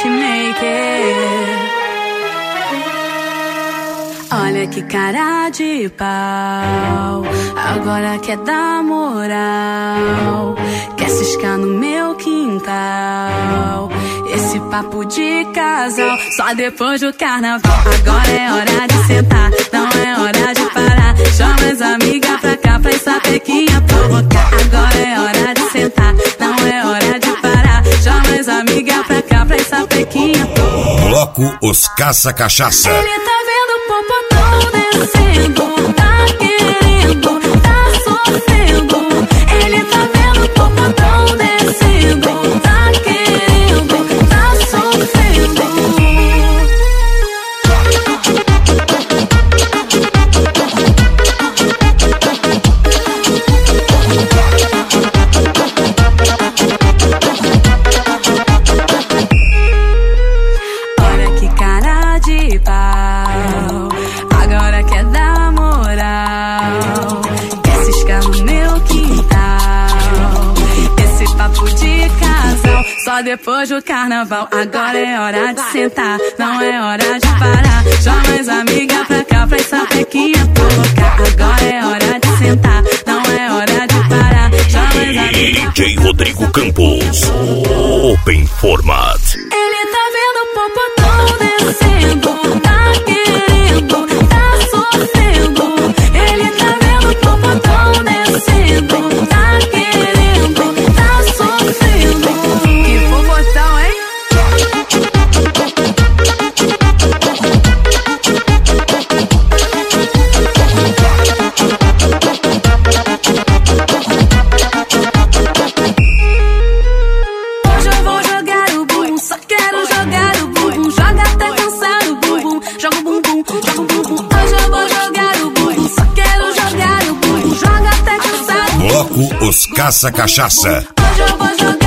hitmaker. Olha que cara de pau, agora quer dar moral, quer ciscar no meu quintal. Esse papo de casal, só depois do carnaval. Agora é hora de sentar, não é hora de parar. Chama as amigas pra cá, pra essa pequinha provocar. Agora é hora de sentar, não é hora de parar. Chama as amigas pra cá, pra essa pequinha provocar. Bloco Os Caça-Cachaça. Ele tá vendo o popotão descendo, tá querendo, tá sofrendo. Ele tá vendo o popotão descendo, tá querendo, tá sofrendo. Olha que cara de pau, agora quer dar moral, quer ciscar no meu quintal. Esse papo de casal, só depois do carnaval. Agora é hora de sentar, não é hora de parar. Chama as amigas pra cá, pra essa pequinha provocar. Agora é hora de sentar, não é hora de parar. Chama as amigas. DJ Rodrigo Campos, Open Format. Ele tá vendo o popotão descendo, tá querendo, tá sofrendo. Ele tá vendo o popotão descendo, tá querendo, tá sofrendo. Que popotão, hein? Hoje eu vou jogar o bumbum, só quero jogar o bumbum. Joga até cansar o bumbum, joga o bumbum, joga o bumbum. Hoje eu vou jogar o bumbum, só quero jogar o bumbum. Joga até cansar o bumbum. Bloco Os Caça-Cachaça. Hoje eu vou jogar